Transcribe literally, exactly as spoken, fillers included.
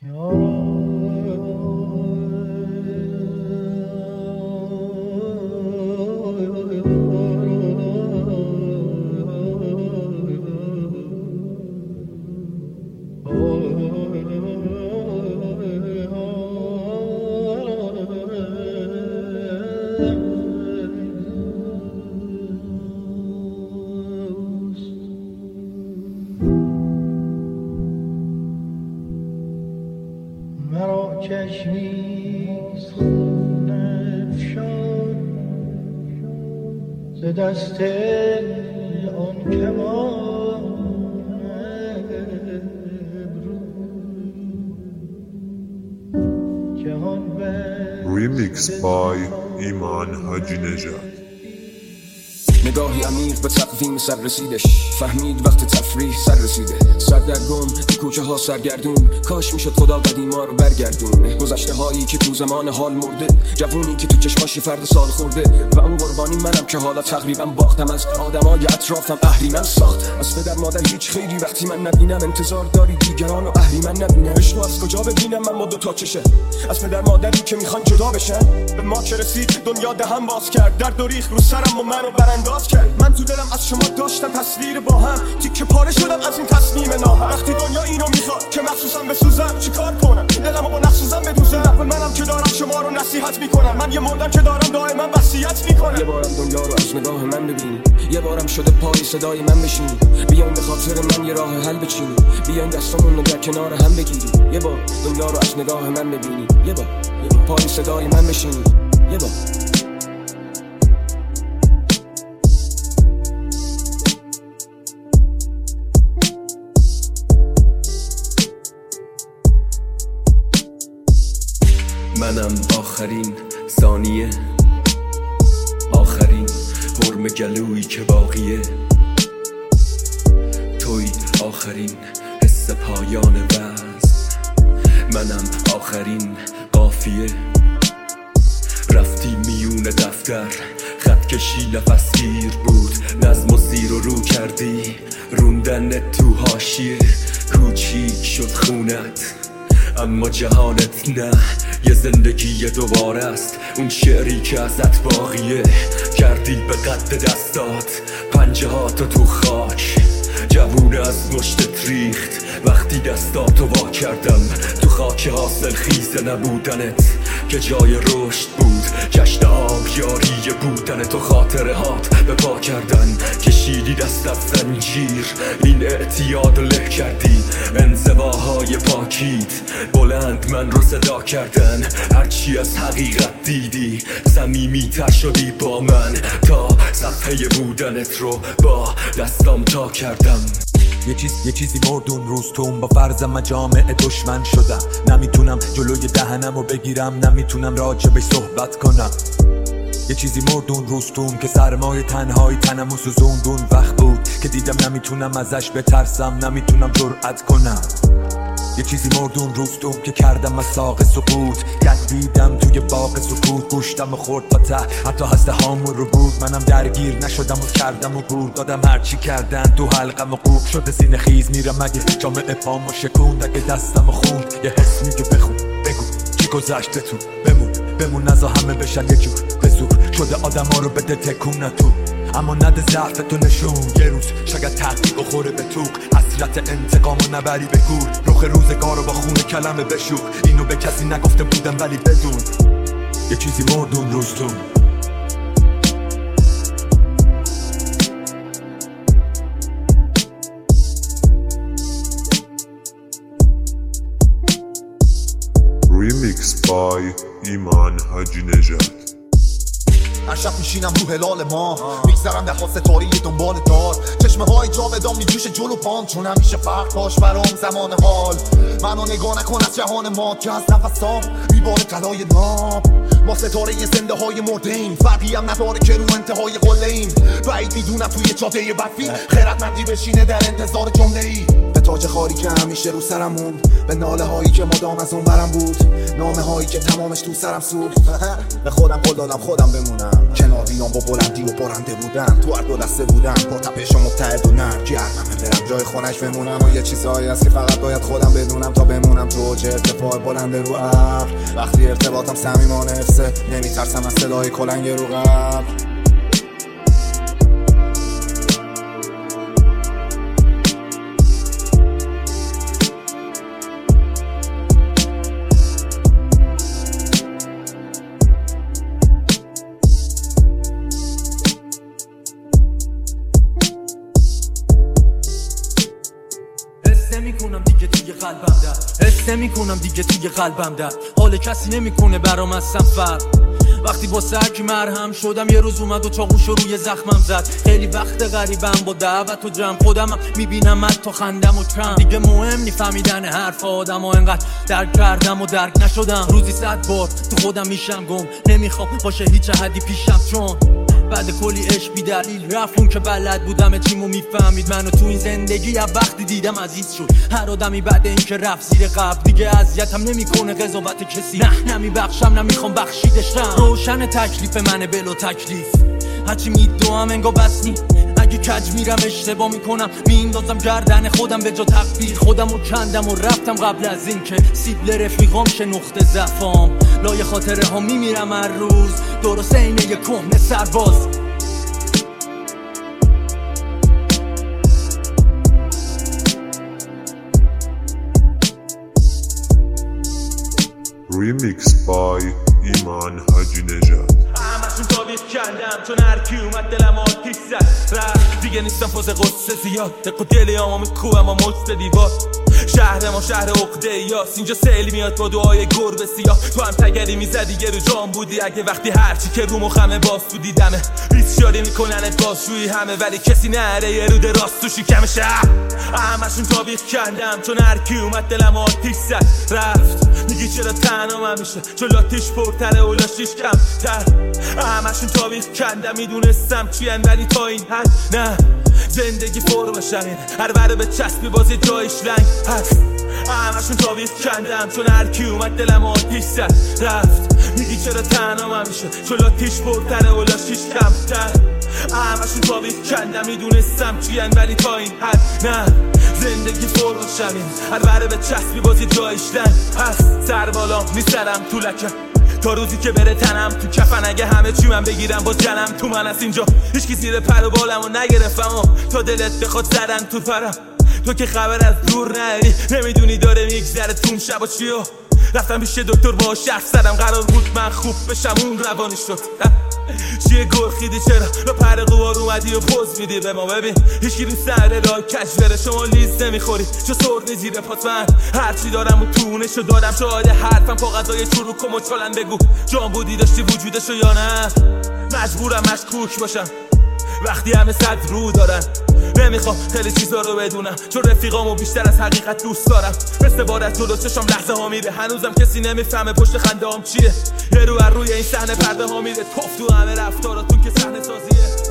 دست آن کمان ابرو ریمیکس بای ایمان حاجی نژاد. نگاهی عمیق به تقویم سر رسیدش، فهمید وقت تفریح سر رسیده. سردرگم تو کوچه ها سرگردون، کاش میشد خدا قدیما رو برگردون. گذشته هایی که تو زمان حال مرده، جوونی که تو چشماشی فرد سال خورده، و اون قربانی منم که حالا تقریبا باختم. از آدمای اطرافم اهریمن ساخت، از پدر مادر هیچ خیری وقتی من نبینم. انتظار داری دیگران رو اهریمن نبینم. عشقو از کجا ببینم من با دو تا چشه، از پدر مادری که میخوان جدا بشن. به ما که رسید دنیا دهن باز کرد، درد و ریخ رو سرم و منو برانداز کرد. من تو دلم از شما داشتم تصویر با هم، تیکه پاره شدم از این تصمیم ناهم. وقتی دنیا اینو میخواد که مخصوصا بسوزم، چیکار کنم؟ دلمو با نخسوزم بدوزم. منم که دارم شما رو نصیحت میکنم، من یه مردم که دارم دائما وصیت میکنم. یه بارم دنیا رو از نگاه من ببینی، یه بارم شده پای صدای من بشینی. بیاین به خاطر من یه راه حل بچینی، بیاین دستامون رو در کنار هم بگیری. یه بار دنیا رو از نگاه من ببینی، یه بار پای صدای من بشینی. یه بار منم آخرین ثانیه، آخرین حرم گلویی که باقیه. توی آخرین حس پایان وزن، منم آخرین قافیه. رفتی میون دفتر، خط کشی نفس گیر بود. نظم و زیر و رو کردی، روندن تو حاشیه. کوچیک شد خونت اما جهانت نه، یه زندگی دوباره است. اون شعری که ازت باقیه، کردی به قد دستات پنجه هاتو تو خاک. جوونه از مشتت ریخت وقتی دستاتو وا کردم. تو خاک حاصل خیز نبودنت که جای رشد بود، جشن آبیاری بودن تو. خاطره هات به پا کردن، کشیدی دست از زنجیر، این اعتیاد له کردی. انزواهای پاکیت بلند من رو صدا کردن. هرچی از حقیقت دیدی صمیمی تر شدی با من، تا صفحه بودنت رو با دستام تا کردم. یه چیز یه چیزی مردون روز تو با فرض مجامع دشمن شدم. نمیتونم جلوی دهنم رو بگیرم، نمیتونم راجبش صحبت کنم. یه چیزی مردون روستون که سرمای تنهایی تنمو سوزوندون. وقت بود که دیدم نمیتونم ازش بترسم، نمیتونم جرأت کنم. یه چیزی مردون روستون که کردم از ساق سقوط. گردیدم توی باغ سکوت، گوشتم و خورد تا ته، حتی هسته هامون رو بود. منم درگیر نشدم و کردم و گور دادم هرچی کردن تو حلقم و قوب شده سینه خیز. میرم اگه جامعه پامو شکوند، اگه دستم و خوند. یه حس میگه بخون بگو چی گذشته تو، بمون بمون نزا همه بشن یه جور. به زور شده آدم ها رو بده تکون تو، اما نده ضعف تو نشون. یه روز شاید تحقیق بخوره به توق، حسرت انتقام و نبری به گور. رخ روزگار رو با خون کلمه بشوق، اینو به کسی نگفته بودم ولی بدون. یه چیزی مردون روزتون. ریمیکس بای ایمان حاجی نژاد. هر شب میشینم رو هلال ما، میگذرم در خواست تاریه دنبال دار. چشمه های جاودان میجوشه جلو پام، چون همیشه فرق داشت برام زمان حال. منو نگاه نکن از جهان ما که از نفسام میباره طلای ناب. ما ستاره زنده های مردیم، فرقی هم نداره که رو انتهای قله ایم. بعید میدونم توی جاده بدفی خیرتمندی بشینه در انتظار جمله ای. به تاج خاری که همیشه رو سرم موند، به ناله هایی که مدام از اون برم بود، نامه هایی که تمامش تو سرم سوخت. به خودم قول دادم خودم بمونم، کنار بیام با بلندی و برنده بودم. تو هر دو دسته بودم با تپش متحد و نرم گردم برم جای خونش بمونم. و یه چیزهایی هست که فقط باید خودم بدونم تا بمونم تو چه ارتفاع بلند رو ابر. وقتی ارتباطم صمیمانه افسه نمیترسم از صدای کلنگ رو قبر. نمیکنم دیگه توی قلبم در حس نمیکنم دیگه توی قلبم در حال کسی نمیکنه برام از سفر. وقتی با سرک مرهم شدم یه روز اومد و چاقوشو روی زخمم زد. خیلی وقت غریبم با دعوت و جمع خودم میبینم من تا خندم و کم دیگه مهم نی فهمیدن حرف آدم و انقدر درک کردم و درک نشدم. روزی صد بار تو خودم میشم گم نمیخوام باشه هیچ حدی پیشم چون بعد کلی عشق بی دلیل رفت اون که بلد بودم چیمو میفهمید. منو تو این زندگی از وقتی دیدم عزیز شد هر آدمی بعد این که رفت زیر قبل دیگه اذیتم نمیکنه قضاوت کسی. نه نمیبخشم نمیخوام بخشیدشم. روشن تکلیف منه بلو تکلیف هرچی میدوام انگا بس نی. اگه کج میرم اشتباه میکنم میندازم گردن خودم به جا تقدیر. خودم رو کندم و رفتم قبل از این که سیبل رفیقام شه نقطه ضعفام. لای خاطره ها میمیرم هر روز درست اینه یه کهنه سرباز. Remix by ایمان حاجی نژاد. همشون تابیت کندم چون هرکی اومد دلم آتیش زد رفت. دیگه نیستم فاز قصه زیاد دق و دلی آما میکوبم و مجد دیوار. شهر ما شهر عقده یاست اینجا سیل میاد با دعای گربه سیاه. تو هم تگری میزدی یه رو جام بودی اگه وقتی هرچی که رو مخمه باز تو دیدمه. ریز شاری میکننت بازشویی همه ولی کسی نره یه رود راست تو شکم شهر. همشون تابیت کندم چون هرکی اومد دلم آتیش زد رفت. میگی چرا تنها من میشه چون لاتیش پرتره و لاشیش کمتر. همشون تابیت کندم میدونستم چی ان ولی تا این حد نه. زندگی پر بشنین هر وره به چسبی بازی جایش لنگ هست. همشون تابیت کندم چون هرکی اومد دلم آتیش زد رفت. میگی چرا تنها من میشه چون لاتیش پرتره و لاشیش کمتر. همشون تابیت کندم میدونستم چی ان ولی تا این حد نه. زندگی پر بشنین هر وره به چسبی بازی جایش لنگ هست. سر بالا میسرم تو لکه تا روزی که بره تنم تو کفن. اگه همه چی من بگیرم با جنم تو من از اینجا هیچکی زیر پر و بالم و نگرفتم و تا دلت بخواد زدن تو پرم. تو که خبر از دور نری نمیدونی داره میگذره توم شب و چیو. رفتم پیش دکتر با شرف زدم قرار بود من خوب بشم اون روانی شد. چیه گرخیدی چرا را پر قوار اومدی و پوز میدی به ما. ببین هیچکی رو سر را کج بره شما لیز نمیخوری چو سرد زیر پات. من هرچی دارم و تونشو دادم شاید حرفم پا غذای چروکم و چالن بگو جان بودی داشتی وجودشو یا نه. مجبورم مشکوک باشم وقتی همه صد رو دارن. نمیخوام خیلی چیزا رو بدونم چون رفیقامو بیشتر از حقیقت دوست دارم. مثل بارت جلو چشم لحظه ها میره هنوزم کسی نمیفهمه پشت خنده هم چیه. یه رو بر روی این صحنه پرده ها میره توف تو همه رفتاراتون که صحنه سازیه.